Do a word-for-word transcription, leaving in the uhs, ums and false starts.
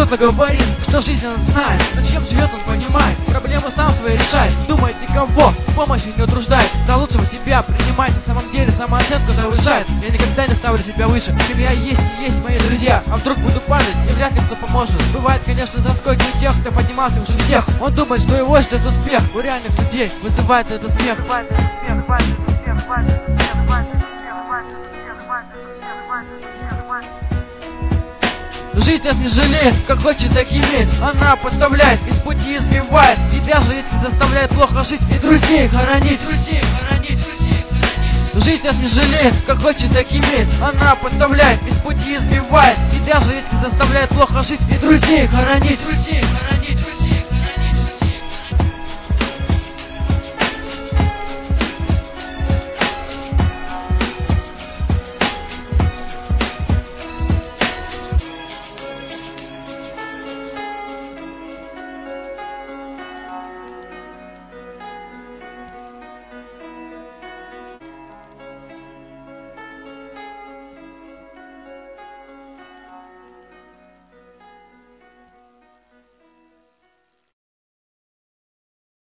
Кто-то говорит, что жизнь он знает, зачем живет он понимает, проблемы сам свои решает, думает никого, помощи не утруждает, за лучшего себя принимает, на самом деле самооценку завышает. Я никогда не ставлю себя выше, чем я есть и есть мои друзья, а вдруг буду падать и вряд ли кто поможет. Бывает, конечно, заскоки у тех, кто поднимался выше всех, он думает, что его ждет успех, у реальных людей вызывает этот смех. Жизнь нас не жалеет, как хочет, так и имеет. Она подставляет, из пути избивает. Тебя же, если заставляет плохо жить, и друзей хоронить, друзей хоронить, друзей хоронить. Жизнь нас не жалеет, как хочет, так и имеет. Она подставляет, из пути избивает. Тебя же, если заставляет плохо жить, и друзей хоронить, друзей хоронить.